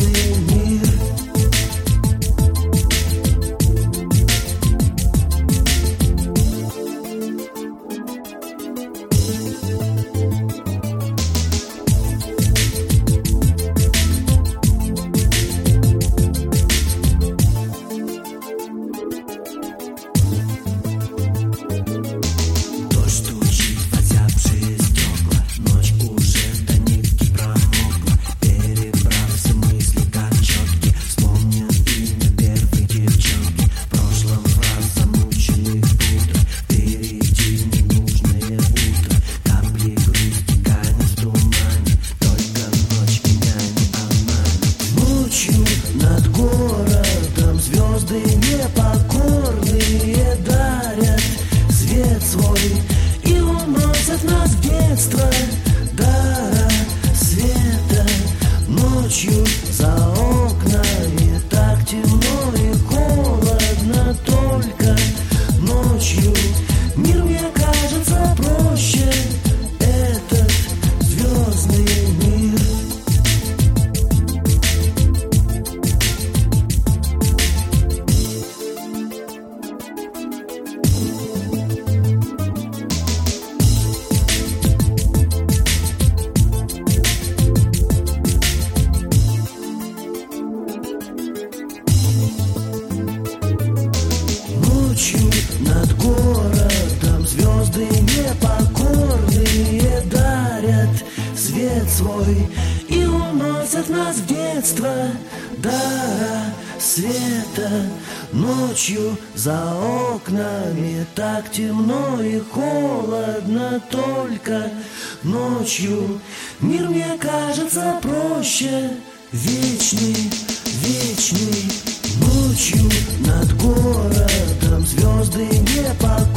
звездный мир. Над городом звезды непокорные дарят свет свой и уносят нас в детство до рассвета. Ночью за окнами так темно и холодно, только ночью мир мне кажется проще. Этот звездный мир. Ночью над городом звезды непокорные дарят свет свой и уносят нас в детство до рассвета. Ночью за окнами так темно и холодно, только ночью мир мне кажется проще. Вечный, вечный. Ночью над городом звезды непокорные